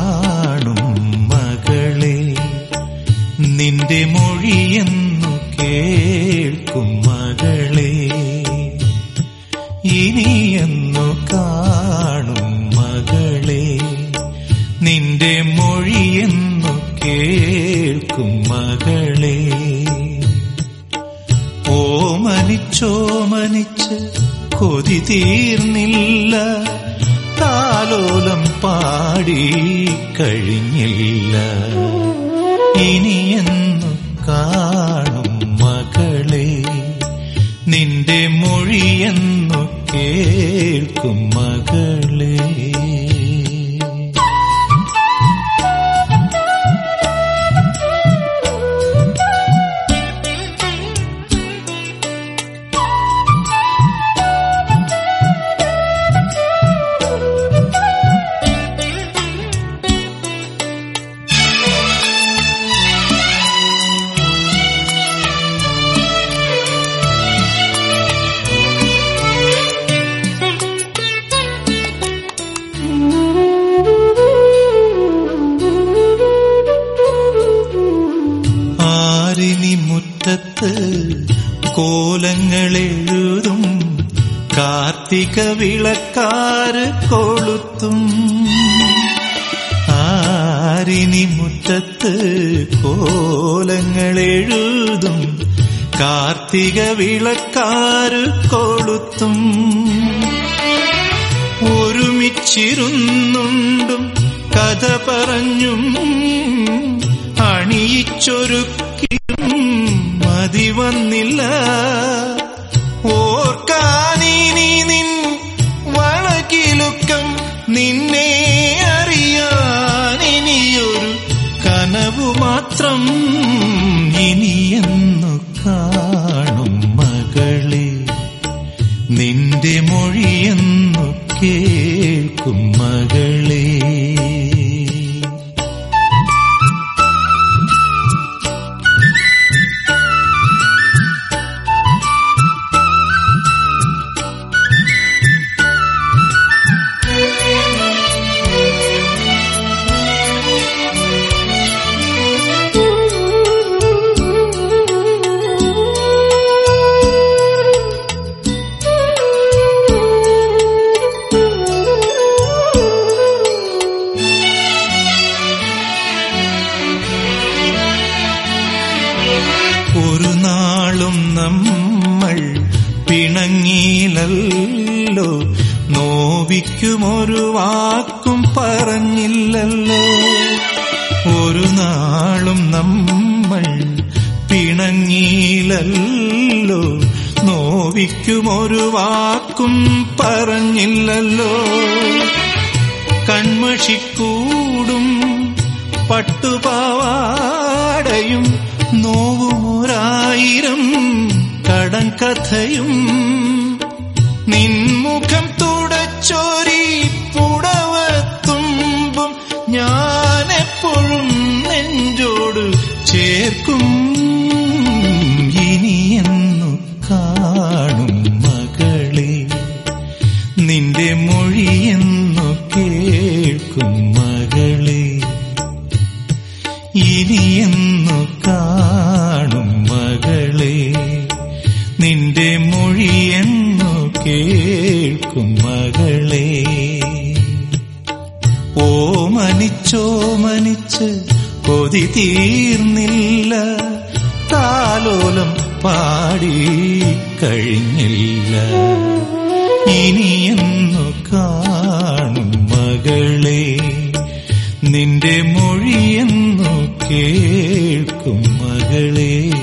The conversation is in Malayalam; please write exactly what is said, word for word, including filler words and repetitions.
കാണും മകളെ, നിന്റെ മൊഴിയെന്നു കേൾക്കും മകളെ, ഇനിയെന്നു കാണും മകളെ, നിന്റെ മൊഴിയെന്നു കേൾക്കും മകളെ. ഓമനിച്ചോമനിച്ച് കൊതി തീർന്നില്ല, താലോലം പാടി കഴിഞ്ഞില്ല, ഇനിയെന്നു കാണും മകളെ, നിന്റെ മൊഴിയെന്നു കേൾക്കും മകളെ. മുറ്റത്ത് കോലങ്ങളെഴുതും കാർത്തിക വിളക്കാറ് കൊളുത്തും. ആരിനി മുറ്റത്ത് കോലങ്ങളെഴുതും കാർത്തിക വിളക്കാറ് കൊളുത്തും. ഒരുമിച്ചിരുന്നുണ്ടും കഥ പറഞ്ഞും അണിയിച്ചൊരുക്കിയും മതി വന്നില്ല. ഓർക്കാനിനി നിൻ വളകിലുക്കം, നിന്നെ അറിയാനിനിയൊരു കനവു മാത്രം. ഇനിയെന്നു കാണും മകളെ, നിന്റെ മൊഴിയെന്നു കേൾക്കും മകളെ. ഒരു നാളും നമ്മൾ പിണങ്ങിയില്ലല്ലോ, നോവിക്കുമൊരു വാക്കും പറഞ്ഞില്ലല്ലോ. ഒരു നാളും നമ്മൾ പിണങ്ങിയില്ലല്ലോ, നോവിക്കുമൊരു വാക്കും പറഞ്ഞില്ലല്ലോ. കൺമഷിക്കൂടും പട്ടുപാവാടയും നോവുമൊരായിരം കടങ്കഥയും, നിൻമുഖം തുടച്ചോരി പുടവത്തുമ്പും ഞാനെപ്പോഴും നെഞ്ചോട് ചേർക്കും. ഇനിയെന്നു കാണും മകളെ, നിന്റെ മൊഴിയെന്നു കേൾക്കും മകളെ, ഇനിയെന്നു കാണും മകളെ, നിന്റെ മൊഴിയെന്നു കേൾക്കും മകളെ. ഓമനിച്ചോമനിച്ച് കൊതി തീർന്നില്ല, താലോലം പാടി കഴിഞ്ഞില്ല, ഇനിയെന്നു കാണും മകളെ, നിന്റെ മൊഴിയെന്നു കേൾക്കും മകളെ.